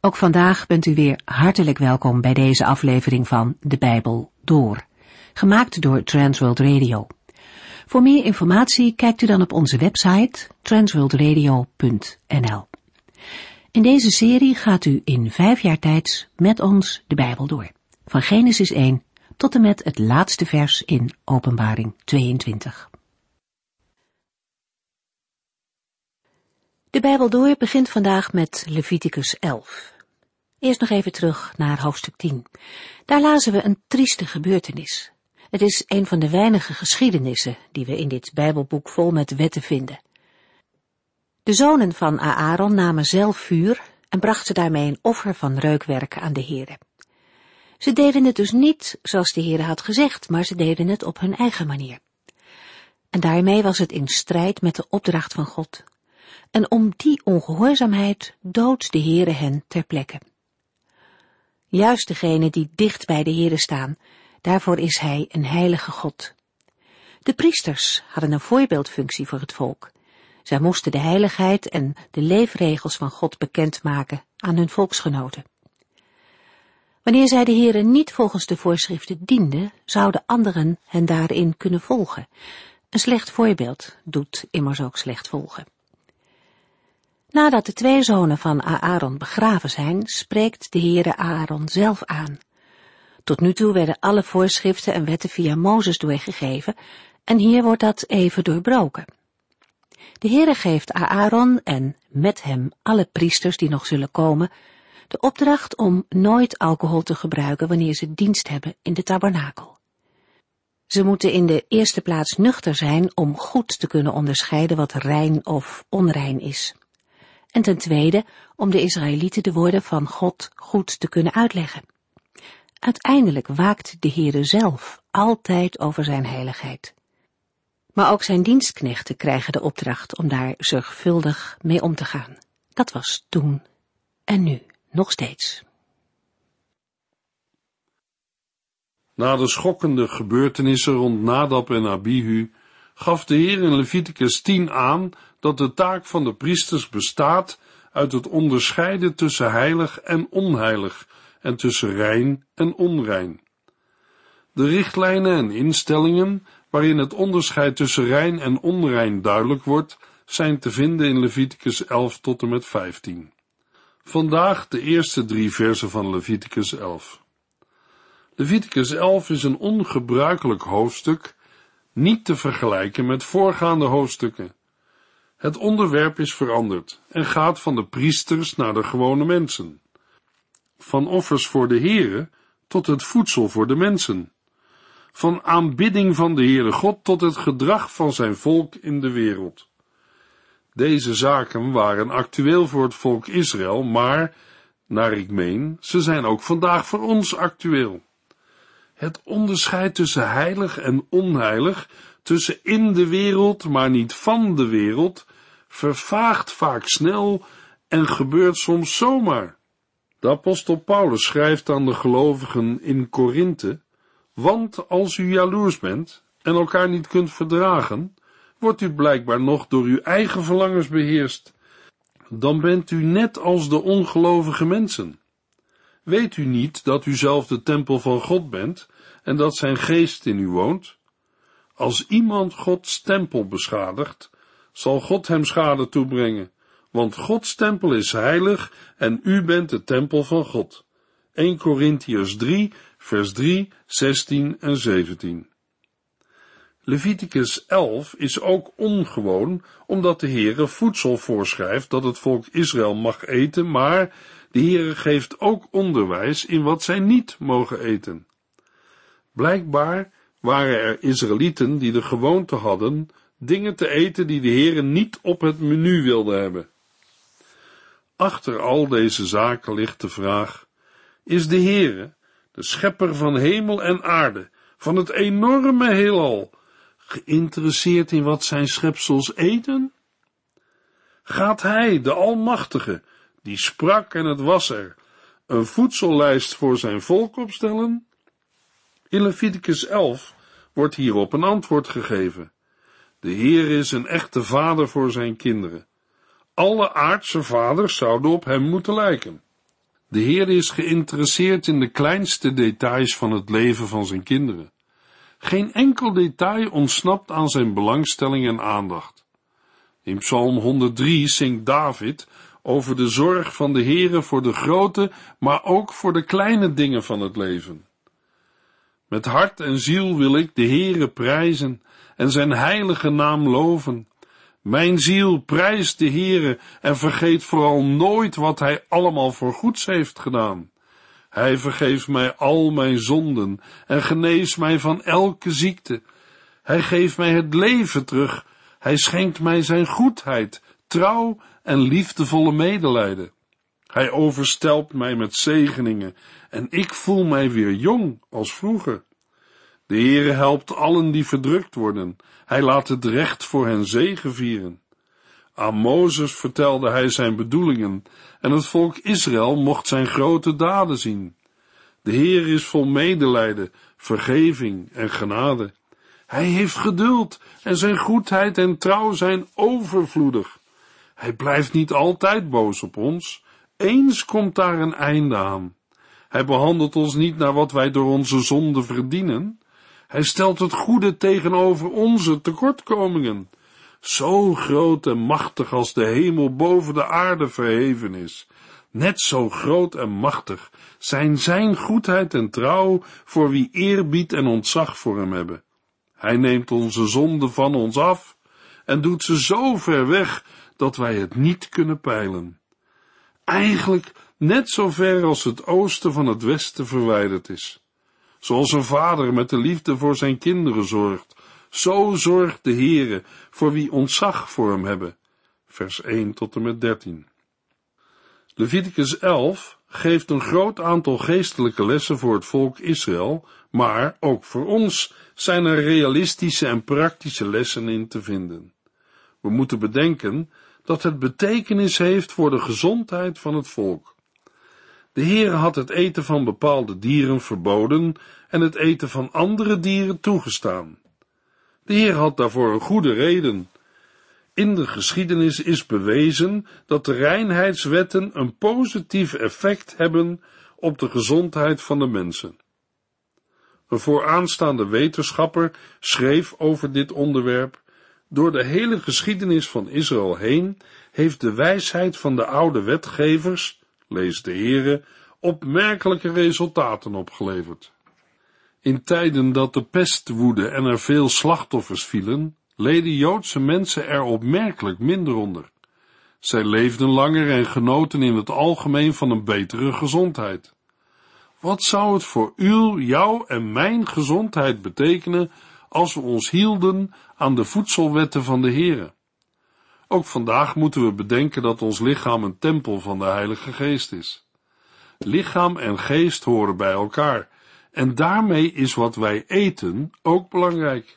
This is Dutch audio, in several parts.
Ook vandaag bent u weer hartelijk welkom bij deze aflevering van De Bijbel Door, gemaakt door Transworld Radio. Voor meer informatie kijkt u dan op onze website transworldradio.nl. In deze serie gaat u in 5 jaar tijd met ons de Bijbel door, van Genesis 1 tot en met het laatste vers in Openbaring 22. De Bijbel door begint vandaag met Leviticus 11. Eerst nog even terug naar hoofdstuk 10. Daar lazen we een trieste gebeurtenis. Het is een van de weinige geschiedenissen die we in dit Bijbelboek vol met wetten vinden. De zonen van Aaron namen zelf vuur en brachten daarmee een offer van reukwerk aan de Heere. Ze deden het dus niet zoals de Heere had gezegd, maar ze deden het op hun eigen manier. En daarmee was het in strijd met de opdracht van God. En om die ongehoorzaamheid doodt de Heere hen ter plekke. Juist degenen die dicht bij de Heere staan, daarvoor is Hij een heilige God. De priesters hadden een voorbeeldfunctie voor het volk. Zij moesten de heiligheid en de leefregels van God bekendmaken aan hun volksgenoten. Wanneer zij de Heere niet volgens de voorschriften dienden, zouden anderen hen daarin kunnen volgen. Een slecht voorbeeld doet immers ook slecht volgen. Nadat de 2 zonen van Aaron begraven zijn, spreekt de Heere Aaron zelf aan. Tot nu toe werden alle voorschriften en wetten via Mozes doorgegeven, en hier wordt dat even doorbroken. De Heere geeft Aaron en met hem alle priesters die nog zullen komen, de opdracht om nooit alcohol te gebruiken wanneer ze dienst hebben in de tabernakel. Ze moeten in de eerste plaats nuchter zijn om goed te kunnen onderscheiden wat rein of onrein is. En ten tweede, om de Israëlieten de woorden van God goed te kunnen uitleggen. Uiteindelijk waakt de Heere zelf altijd over zijn heiligheid. Maar ook zijn dienstknechten krijgen de opdracht om daar zorgvuldig mee om te gaan. Dat was toen en nu nog steeds. Na de schokkende gebeurtenissen rond Nadab en Abihu gaf de Heer in Leviticus 10 aan dat de taak van de priesters bestaat uit het onderscheiden tussen heilig en onheilig en tussen rein en onrein. De richtlijnen en instellingen waarin het onderscheid tussen rein en onrein duidelijk wordt, zijn te vinden in Leviticus 11 tot en met 15. Vandaag de eerste 3 versen van Leviticus 11. Leviticus 11 is een ongebruikelijk hoofdstuk, niet te vergelijken met voorgaande hoofdstukken. Het onderwerp is veranderd en gaat van de priesters naar de gewone mensen. Van offers voor de Heere tot het voedsel voor de mensen. Van aanbidding van de Heere God tot het gedrag van zijn volk in de wereld. Deze zaken waren actueel voor het volk Israël, maar, naar ik meen, ze zijn ook vandaag voor ons actueel. Het onderscheid tussen heilig en onheilig, tussen in de wereld, maar niet van de wereld, vervaagt vaak snel en gebeurt soms zomaar. De apostel Paulus schrijft aan de gelovigen in Korinthe: want als u jaloers bent en elkaar niet kunt verdragen, wordt u blijkbaar nog door uw eigen verlangens beheerst. Dan bent u net als de ongelovige mensen. Weet u niet dat u zelf de tempel van God bent en dat zijn geest in u woont? Als iemand Gods tempel beschadigt, zal God hem schade toebrengen, want Gods tempel is heilig en u bent de tempel van God. 1 Korintiërs 3, vers 3, 16 en 17. Leviticus 11 is ook ongewoon, omdat de Heere voedsel voorschrijft dat het volk Israël mag eten, maar de Heere geeft ook onderwijs in wat zij niet mogen eten. Blijkbaar waren er Israëlieten die de gewoonte hadden dingen te eten die de Heere niet op het menu wilde hebben. Achter al deze zaken ligt de vraag: is de Heere, de schepper van hemel en aarde, van het enorme heelal, geïnteresseerd in wat zijn schepsels eten? Gaat Hij, de Almachtige, die sprak en het was er, een voedsellijst voor zijn volk opstellen? In Leviticus 11 wordt hierop een antwoord gegeven. De Heer is een echte vader voor zijn kinderen. Alle aardse vaders zouden op hem moeten lijken. De Heer is geïnteresseerd in de kleinste details van het leven van zijn kinderen. Geen enkel detail ontsnapt aan zijn belangstelling en aandacht. In Psalm 103 zingt David over de zorg van de Heere voor de grote, maar ook voor de kleine dingen van het leven. Met hart en ziel wil ik de Heere prijzen en zijn heilige naam loven. Mijn ziel prijst de Heere en vergeet vooral nooit wat hij allemaal voor goeds heeft gedaan. Hij vergeeft mij al mijn zonden en geneest mij van elke ziekte. Hij geeft mij het leven terug. Hij schenkt mij zijn goedheid, trouw en liefdevolle medelijden. Hij overstelpt mij met zegeningen en ik voel mij weer jong als vroeger. De Heere helpt allen die verdrukt worden. Hij laat het recht voor hen zegevieren. Aan Mozes vertelde hij zijn bedoelingen en het volk Israël mocht zijn grote daden zien. De Heer is vol medelijden, vergeving en genade. Hij heeft geduld en zijn goedheid en trouw zijn overvloedig. Hij blijft niet altijd boos op ons. Eens komt daar een einde aan. Hij behandelt ons niet naar wat wij door onze zonde verdienen. Hij stelt het goede tegenover onze tekortkomingen. Zo groot en machtig als de hemel boven de aarde verheven is, net zo groot en machtig zijn zijn goedheid en trouw voor wie eerbied en ontzag voor hem hebben. Hij neemt onze zonden van ons af en doet ze zo ver weg dat wij het niet kunnen peilen. Eigenlijk net zo ver als het oosten van het westen verwijderd is. Zoals een vader met de liefde voor zijn kinderen zorgt, zo zorgt de Heere voor wie ontzag voor hem hebben. Vers 1 tot en met 13. Leviticus 11 geeft een groot aantal geestelijke lessen voor het volk Israël, maar ook voor ons zijn er realistische en praktische lessen in te vinden. We moeten bedenken dat het betekenis heeft voor de gezondheid van het volk. De Heere had het eten van bepaalde dieren verboden en het eten van andere dieren toegestaan. De Heer had daarvoor een goede reden. In de geschiedenis is bewezen dat de reinheidswetten een positief effect hebben op de gezondheid van de mensen. Een vooraanstaande wetenschapper schreef over dit onderwerp: door de hele geschiedenis van Israël heen heeft de wijsheid van de oude wetgevers, lees de Heere, opmerkelijke resultaten opgeleverd. In tijden dat de pest woedde en er veel slachtoffers vielen, leden Joodse mensen er opmerkelijk minder onder. Zij leefden langer en genoten in het algemeen van een betere gezondheid. Wat zou het voor jouw en mijn gezondheid betekenen als we ons hielden aan de voedselwetten van de Heere? Ook vandaag moeten we bedenken dat ons lichaam een tempel van de Heilige Geest is. Lichaam en geest horen bij elkaar, en daarmee is wat wij eten ook belangrijk.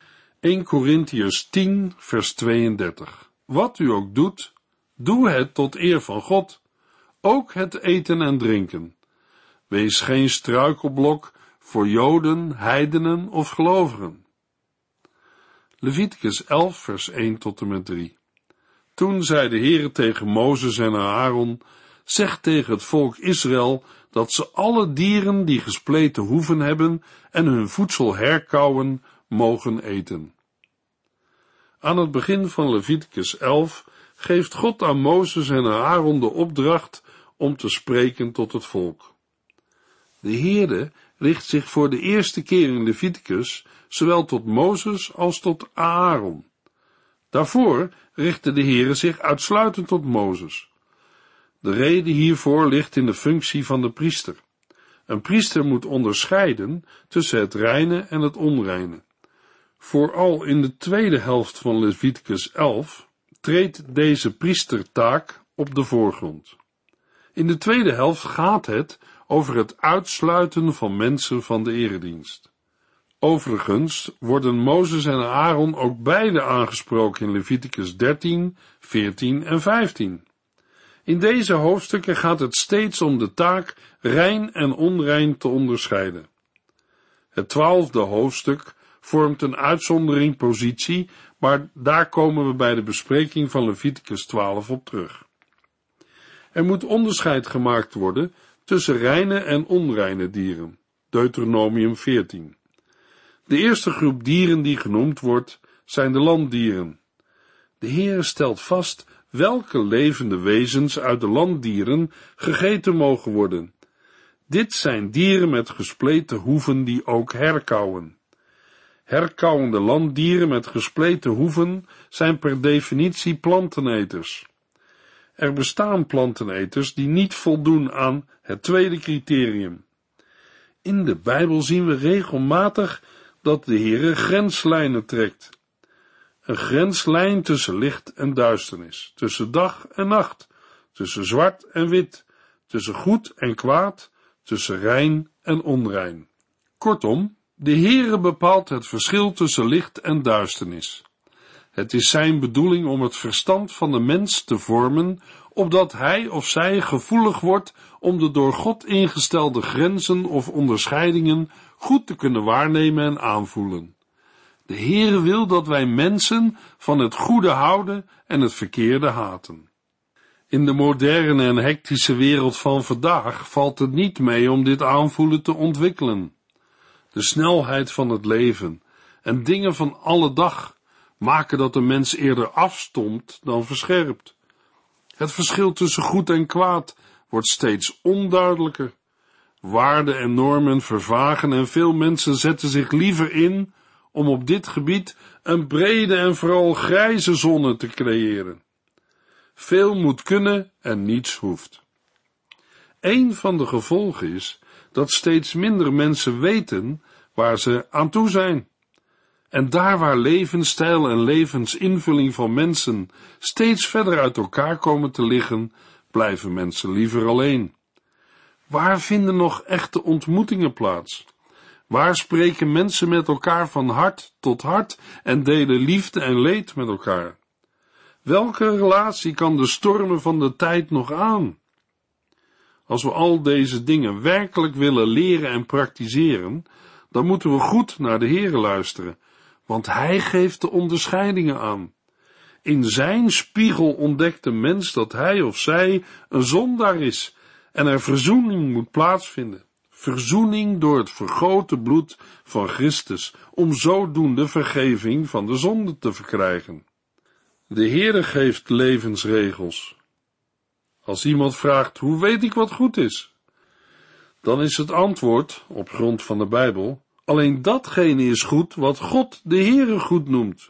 1 Korintiërs 10, vers 32. Wat u ook doet, doe het tot eer van God, ook het eten en drinken. Wees geen struikelblok voor Joden, heidenen of gelovigen. Leviticus 11, vers 1 tot en met 3. Toen zei de Heere tegen Mozes en Aaron: zeg tegen het volk Israël dat ze alle dieren die gespleten hoeven hebben en hun voedsel herkauwen, mogen eten. Aan het begin van Leviticus 11 geeft God aan Mozes en Aaron de opdracht om te spreken tot het volk. De Heere richt zich voor de eerste keer in Leviticus zowel tot Mozes als tot Aaron. Daarvoor richtte de Heere zich uitsluitend tot Mozes. De reden hiervoor ligt in de functie van de priester. Een priester moet onderscheiden tussen het reine en het onreine. Vooral in de tweede helft van Leviticus 11 treedt deze priestertaak op de voorgrond. In de tweede helft gaat het over het uitsluiten van mensen van de eredienst. Overigens worden Mozes en Aaron ook beide aangesproken in Leviticus 13, 14 en 15. In deze hoofdstukken gaat het steeds om de taak rein en onrein te onderscheiden. Het 12e hoofdstuk vormt een uitzonderingpositie, maar daar komen we bij de bespreking van Leviticus 12 op terug. Er moet onderscheid gemaakt worden tussen reine en onreine dieren. Deuteronomium 14. De eerste groep dieren die genoemd wordt, zijn de landdieren. De Heere stelt vast welke levende wezens uit de landdieren gegeten mogen worden. Dit zijn dieren met gespleten hoeven die ook herkauwen. Herkauwende landdieren met gespleten hoeven zijn per definitie planteneters. Er bestaan planteneters die niet voldoen aan het tweede criterium. In de Bijbel zien we regelmatig dat de Heere grenslijnen trekt. Een grenslijn tussen licht en duisternis, tussen dag en nacht, tussen zwart en wit, tussen goed en kwaad, tussen rein en onrein. Kortom, de Heere bepaalt het verschil tussen licht en duisternis. Het is zijn bedoeling om het verstand van de mens te vormen, opdat hij of zij gevoelig wordt om de door God ingestelde grenzen of onderscheidingen goed te kunnen waarnemen en aanvoelen. De Heere wil dat wij mensen van het goede houden en het verkeerde haten. In de moderne en hectische wereld van vandaag valt het niet mee om dit aanvoelen te ontwikkelen. De snelheid van het leven en dingen van alle dag maken dat de mens eerder afstomt dan verscherpt. Het verschil tussen goed en kwaad wordt steeds onduidelijker. Waarden en normen vervagen en veel mensen zetten zich liever in om op dit gebied een brede en vooral grijze zone te creëren. Veel moet kunnen en niets hoeft. Een van de gevolgen is dat steeds minder mensen weten waar ze aan toe zijn. En daar waar levensstijl en levensinvulling van mensen steeds verder uit elkaar komen te liggen, blijven mensen liever alleen. Waar vinden nog echte ontmoetingen plaats? Waar spreken mensen met elkaar van hart tot hart en delen liefde en leed met elkaar? Welke relatie kan de stormen van de tijd nog aan? Als we al deze dingen werkelijk willen leren en praktiseren, dan moeten we goed naar de Heere luisteren, want Hij geeft de onderscheidingen aan. In zijn spiegel ontdekt de mens dat hij of zij een zondaar is en er verzoening moet plaatsvinden. Verzoening door het vergoten bloed van Christus, om zodoende vergeving van de zonde te verkrijgen. De Heere geeft levensregels. Als iemand vraagt, hoe weet ik wat goed is? Dan is het antwoord, op grond van de Bijbel, alleen datgene is goed wat God de Heere goed noemt.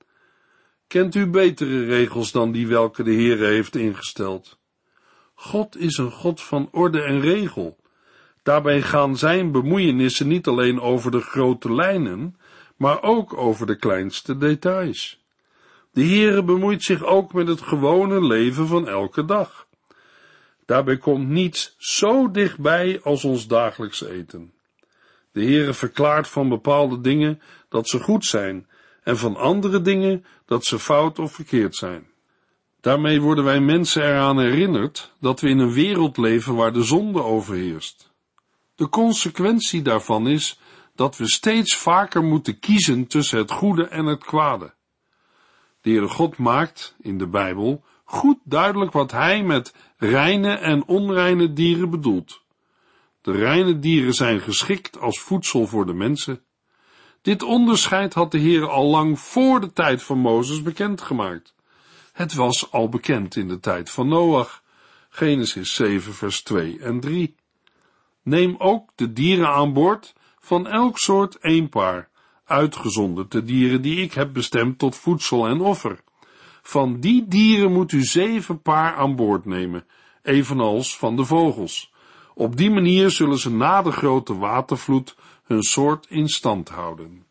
Kent u betere regels dan die welke de Heere heeft ingesteld? God is een God van orde en regel. Daarbij gaan zijn bemoeienissen niet alleen over de grote lijnen, maar ook over de kleinste details. De Heere bemoeit zich ook met het gewone leven van elke dag. Daarbij komt niets zo dichtbij als ons dagelijks eten. De Heere verklaart van bepaalde dingen dat ze goed zijn en van andere dingen dat ze fout of verkeerd zijn. Daarmee worden wij mensen eraan herinnerd dat we in een wereld leven waar de zonde overheerst. De consequentie daarvan is dat we steeds vaker moeten kiezen tussen het goede en het kwade. De Heere God maakt in de Bijbel goed duidelijk wat Hij met reine en onreine dieren bedoelt. De reine dieren zijn geschikt als voedsel voor de mensen. Dit onderscheid had de Heer al lang voor de tijd van Mozes bekendgemaakt. Het was al bekend in de tijd van Noach, Genesis 7 vers 2 en 3. Neem ook de dieren aan boord, van elk soort 1 paar, uitgezonderd de dieren die ik heb bestemd tot voedsel en offer. Van die dieren moet u 7 paar aan boord nemen, evenals van de vogels. Op die manier zullen ze na de grote watervloed hun soort in stand houden.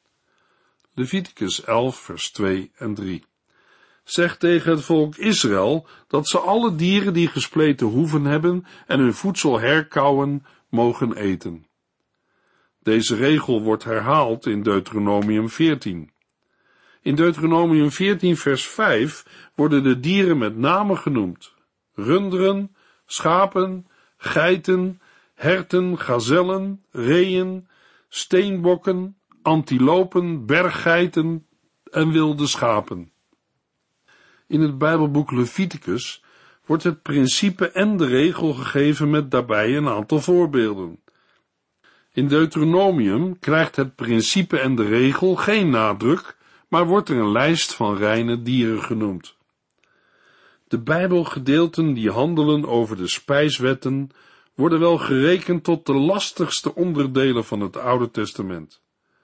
Leviticus 11 vers 2 en 3. Zeg tegen het volk Israël dat ze alle dieren die gespleten hoeven hebben en hun voedsel herkauwen, mogen eten. Deze regel wordt herhaald in Deuteronomium 14. In Deuteronomium 14 vers 5 worden de dieren met name genoemd: runderen, schapen, geiten, herten, gazellen, reeën, steenbokken, antilopen, berggeiten en wilde schapen. In het Bijbelboek Leviticus wordt het principe en de regel gegeven met daarbij een aantal voorbeelden. In Deuteronomium krijgt het principe en de regel geen nadruk, maar wordt er een lijst van reine dieren genoemd. De Bijbelgedeelten die handelen over de spijswetten worden wel gerekend tot de lastigste onderdelen van het Oude Testament.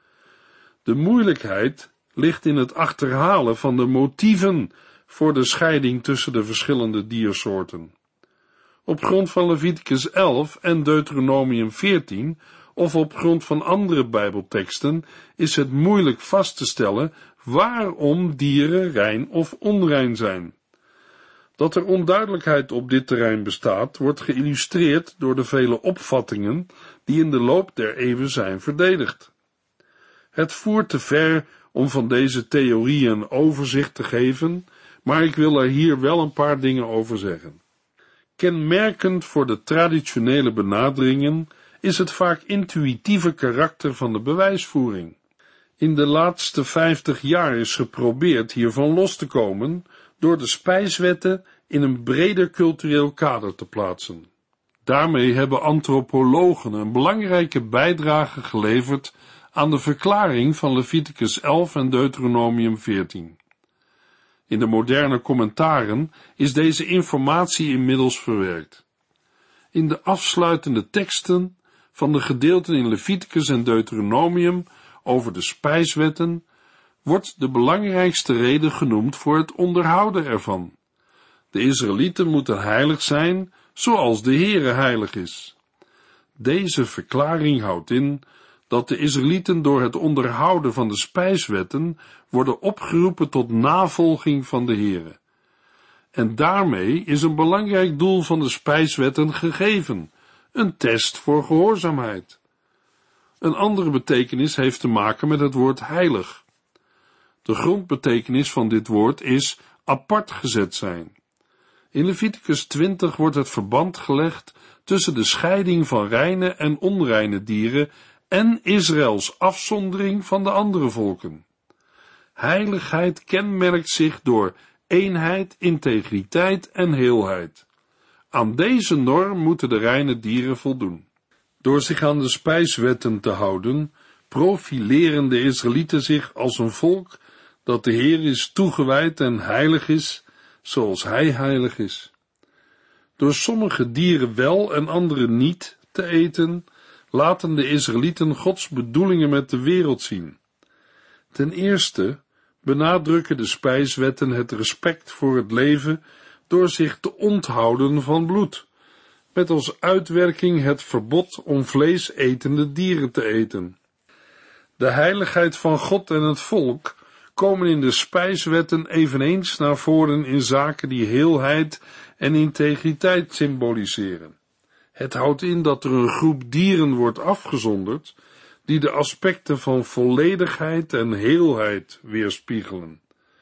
De moeilijkheid ligt in het achterhalen van de motieven voor de scheiding tussen de verschillende diersoorten. Op grond van Leviticus 11 en Deuteronomium 14 of op grond van andere Bijbelteksten is het moeilijk vast te stellen waarom dieren rein of onrein zijn. Dat er onduidelijkheid op dit terrein bestaat, wordt geïllustreerd door de vele opvattingen die in de loop der eeuwen zijn verdedigd. Het voert te ver om van deze theorieën een overzicht te geven, maar ik wil er hier wel een paar dingen over zeggen. Kenmerkend voor de traditionele benaderingen is het vaak intuïtieve karakter van de bewijsvoering. In de laatste 50 jaar is geprobeerd hiervan los te komen door de spijswetten in een breder cultureel kader te plaatsen. Daarmee hebben antropologen een belangrijke bijdrage geleverd aan de verklaring van Leviticus 11 en Deuteronomium 14. In de moderne commentaren is deze informatie inmiddels verwerkt. In de afsluitende teksten van de gedeelten in Leviticus en Deuteronomium over de spijswetten wordt de belangrijkste reden genoemd voor het onderhouden ervan. De Israëlieten moeten heilig zijn, zoals de Heere heilig is. Deze verklaring houdt in dat de Israëlieten door het onderhouden van de spijswetten worden opgeroepen tot navolging van de Heere. En daarmee is een belangrijk doel van de spijswetten gegeven, een test voor gehoorzaamheid. Een andere betekenis heeft te maken met het woord heilig. De grondbetekenis van dit woord is apart gezet zijn. In Leviticus 20 wordt het verband gelegd tussen de scheiding van reine en onreine dieren en Israëls afzondering van de andere volken. Heiligheid kenmerkt zich door eenheid, integriteit en heelheid. Aan deze norm moeten de reine dieren voldoen. Door zich aan de spijswetten te houden, profileren de Israëlieten zich als een volk dat de Heer is toegewijd en heilig is, zoals Hij heilig is. Door sommige dieren wel en andere niet te eten, laten de Israëlieten Gods bedoelingen met de wereld zien. Ten eerste benadrukken de spijswetten het respect voor het leven door zich te onthouden van bloed, met als uitwerking het verbod om vleesetende dieren te eten. De heiligheid van God en het volk komen in de spijswetten eveneens naar voren in zaken die heelheid en integriteit symboliseren. Het houdt in dat er een groep dieren wordt afgezonderd die de aspecten van volledigheid en heelheid weerspiegelen.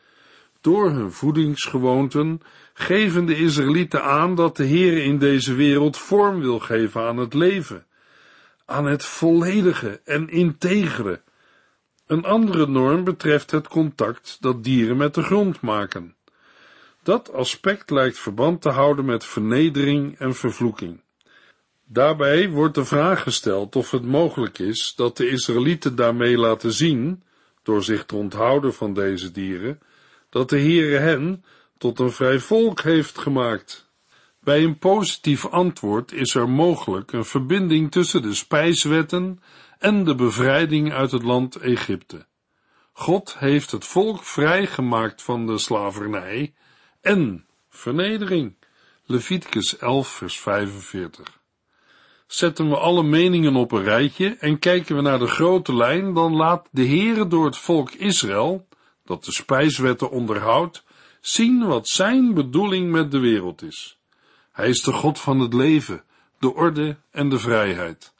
Door hun voedingsgewoonten geven de Israëlieten aan dat de Heer in deze wereld vorm wil geven aan het leven, aan het volledige en integere. Een andere norm betreft het contact dat dieren met de grond maken. Dat aspect lijkt verband te houden met vernedering en vervloeking. Daarbij wordt de vraag gesteld of het mogelijk is dat de Israëlieten daarmee laten zien, door zich te onthouden van deze dieren, dat de Heere hen tot een vrij volk heeft gemaakt. Bij een positief antwoord is er mogelijk een verbinding tussen de spijswetten en de bevrijding uit het land Egypte. God heeft het volk vrijgemaakt van de slavernij en vernedering. Leviticus 11 vers 45. Zetten we alle meningen op een rijtje en kijken we naar de grote lijn, dan laat de Heere door het volk Israël, dat de spijswetten onderhoudt, zien wat zijn bedoeling met de wereld is. Hij is de God van het leven, de orde en de vrijheid.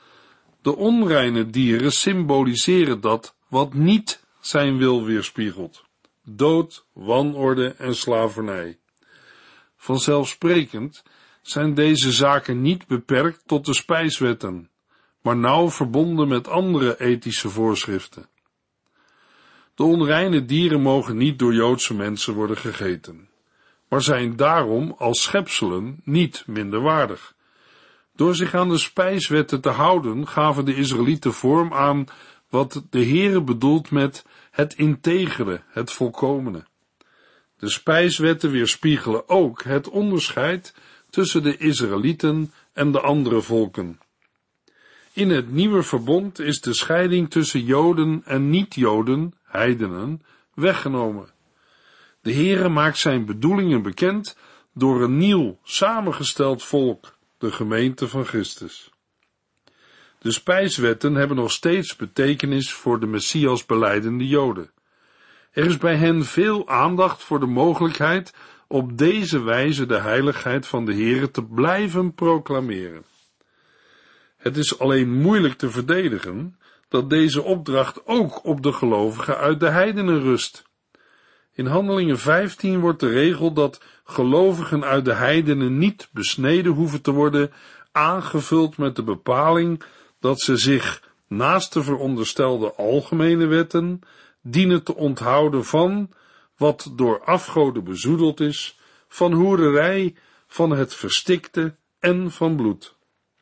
De onreine dieren symboliseren dat wat niet zijn wil weerspiegelt: dood, wanorde en slavernij. Vanzelfsprekend zijn deze zaken niet beperkt tot de spijswetten, maar nauw verbonden met andere ethische voorschriften. De onreine dieren mogen niet door Joodse mensen worden gegeten. maar zijn daarom als schepselen niet minderwaardig. Door zich aan de spijswetten te houden, gaven de Israëlieten vorm aan wat de Heere bedoelt met het integere, het volkomene. De spijswetten weerspiegelen ook het onderscheid tussen de Israëlieten en de andere volken. In het nieuwe verbond is de scheiding tussen Joden en niet-Joden, heidenen, weggenomen. De Heere maakt zijn bedoelingen bekend door een nieuw, samengesteld volk, de gemeente van Christus. De spijswetten hebben nog steeds betekenis voor de Messias belijdende Joden. Er is bij hen veel aandacht voor de mogelijkheid op deze wijze de heiligheid van de Heere te blijven proclameren. Het is alleen moeilijk te verdedigen dat deze opdracht ook op de gelovigen uit de heidenen rust. In Handelingen 15 wordt de regel dat gelovigen uit de heidenen niet besneden hoeven te worden aangevuld met de bepaling dat ze zich naast de veronderstelde algemene wetten dienen te onthouden van wat door afgoden bezoedeld is, van hoererij, van het verstikte en van bloed.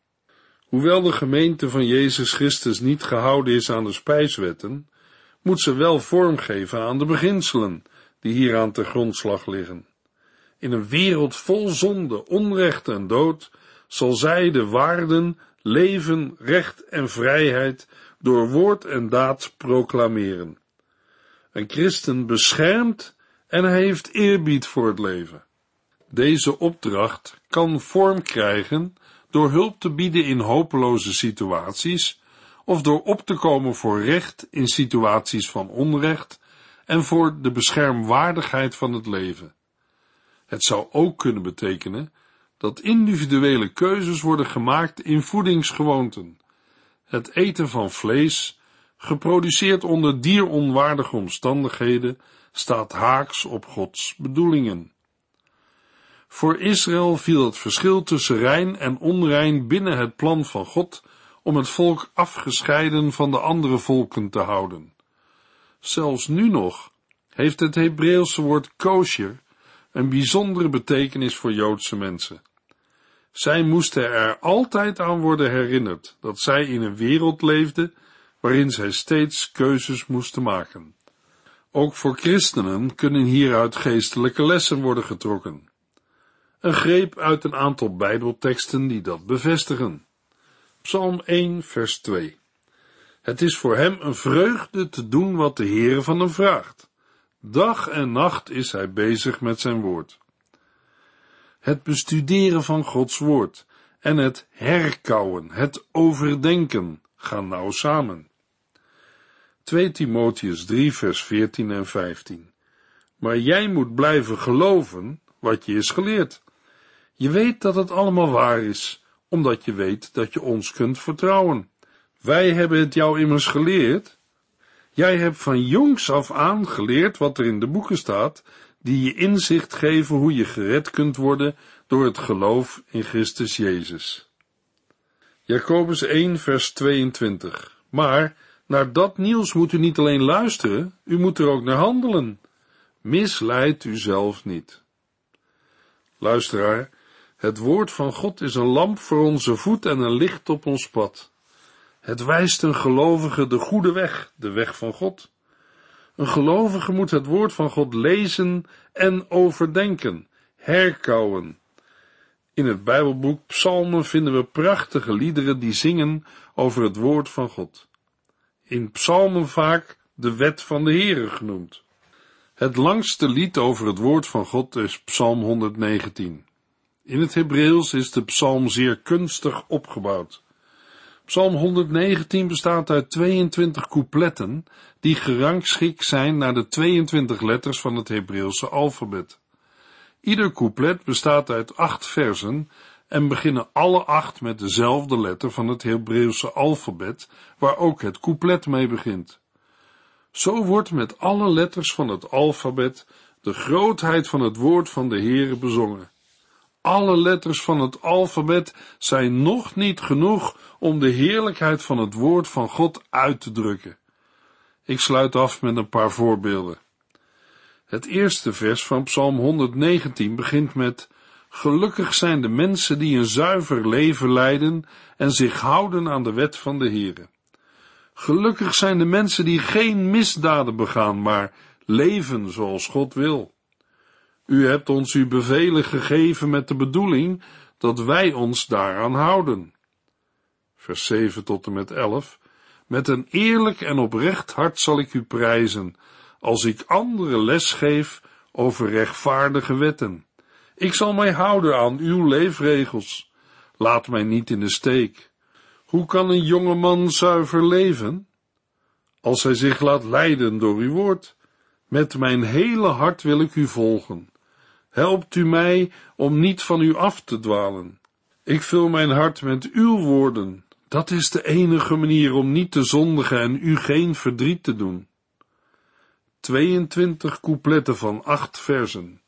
Hoewel de gemeente van Jezus Christus niet gehouden is aan de spijswetten, moet ze wel vormgeven aan de beginselen die hieraan ten grondslag liggen. In een wereld vol zonde, onrecht en dood zal zij de waarden, leven, recht en vrijheid door woord en daad proclameren. Een christen beschermt en hij heeft eerbied voor het leven. Deze opdracht kan vorm krijgen door hulp te bieden in hopeloze situaties of door op te komen voor recht in situaties van onrecht en voor de beschermwaardigheid van het leven. Het zou ook kunnen betekenen dat individuele keuzes worden gemaakt in voedingsgewoonten. Het eten van vlees, geproduceerd onder dieronwaardige omstandigheden, staat haaks op Gods bedoelingen. Voor Israël viel het verschil tussen rein en onrein binnen het plan van God om het volk afgescheiden van de andere volken te houden. Zelfs nu nog heeft het Hebreeuwse woord kosher een bijzondere betekenis voor Joodse mensen. Zij moesten er altijd aan worden herinnerd dat zij in een wereld leefden waarin zij steeds keuzes moesten maken. Ook voor christenen kunnen hieruit geestelijke lessen worden getrokken. Een greep uit een aantal Bijbelteksten die dat bevestigen. Psalm 1, vers 2. Het is voor hem een vreugde te doen wat de Heere van hem vraagt. Dag en nacht is hij bezig met zijn woord. Het bestuderen van Gods woord en het herkauwen, het overdenken, gaan nauw samen. 2 Timotheus 3, vers 14 en 15. Maar jij moet blijven geloven wat je is geleerd. Je weet dat het allemaal waar is, omdat je weet dat je ons kunt vertrouwen. Wij hebben het jou immers geleerd. Jij hebt van jongs af aan geleerd wat er in de boeken staat, die je inzicht geven hoe je gered kunt worden door het geloof in Christus Jezus. Jacobus 1, vers 22. Maar naar dat nieuws moet u niet alleen luisteren, u moet er ook naar handelen. Misleid u zelf niet. Luisteraar, het woord van God is een lamp voor onze voet en een licht op ons pad. Het wijst een gelovige de goede weg, de weg van God. Een gelovige moet het woord van God lezen en overdenken, herkauwen. In het Bijbelboek Psalmen vinden we prachtige liederen die zingen over het woord van God. In Psalmen vaak de wet van de Heere genoemd. Het langste lied over het woord van God is Psalm 119. In het Hebreeuws is de psalm zeer kunstig opgebouwd. Psalm 119 bestaat uit 22 coupletten die gerangschikt zijn naar de 22 letters van het Hebreeuwse alfabet. Ieder couplet bestaat uit 8 versen en beginnen alle 8 met dezelfde letter van het Hebreeuwse alfabet, waar ook het couplet mee begint. Zo wordt met alle letters van het alfabet de grootheid van het woord van de Heere bezongen. Alle letters van het alfabet zijn nog niet genoeg om de heerlijkheid van het woord van God uit te drukken. Ik sluit af met een paar voorbeelden. Het eerste vers van Psalm 119 begint met: Gelukkig zijn de mensen die een zuiver leven leiden en zich houden aan de wet van de Heere. Gelukkig zijn de mensen die geen misdaden begaan, maar leven zoals God wil. U hebt ons uw bevelen gegeven met de bedoeling dat wij ons daaraan houden. Vers 7 tot en met 11. Met een eerlijk en oprecht hart zal ik u prijzen, als ik anderen les geef over rechtvaardige wetten. Ik zal mij houden aan uw leefregels. Laat mij niet in de steek. Hoe kan een jonge man zuiver leven? Als hij zich laat leiden door uw woord. Met mijn hele hart wil ik u volgen. Helpt u mij om niet van u af te dwalen. Ik vul mijn hart met uw woorden. Dat is de enige manier om niet te zondigen en u geen verdriet te doen. 22 coupletten van 8 versen.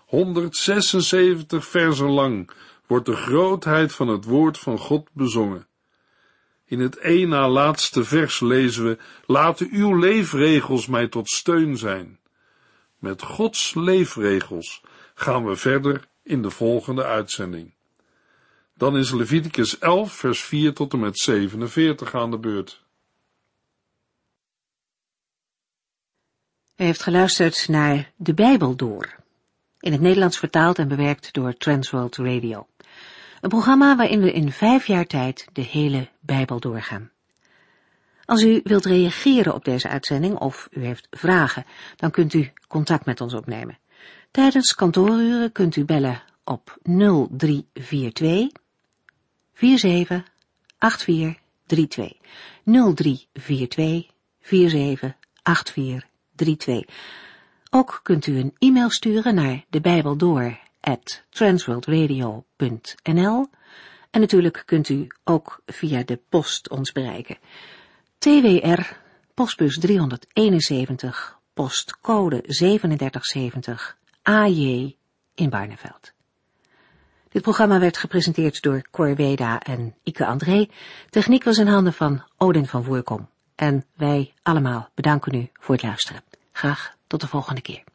176 versen lang wordt de grootheid van het woord van God bezongen. In het één na laatste vers lezen we: Laten uw leefregels mij tot steun zijn. Met Gods leefregels gaan we verder in de volgende uitzending. Dan is Leviticus 11 vers 4 tot en met 47 aan de beurt. U heeft geluisterd naar De Bijbel Door, in het Nederlands vertaald en bewerkt door Transworld Radio. Een programma waarin we in 5 jaar tijd de hele Bijbel doorgaan. Als u wilt reageren op deze uitzending of u heeft vragen, dan kunt u contact met ons opnemen. Tijdens kantooruren kunt u bellen op 0342 478432. 0342 478432. Ook kunt u een e-mail sturen naar debijbeldoor@transworldradio.nl en natuurlijk kunt u ook via de post ons bereiken. TWR, postbus 371, postcode 3770, AJ in Barneveld. Dit programma werd gepresenteerd door Cor Weda en Ike André. Techniek was in handen van Odin van Voerkom. En wij allemaal bedanken u voor het luisteren. Graag tot de volgende keer.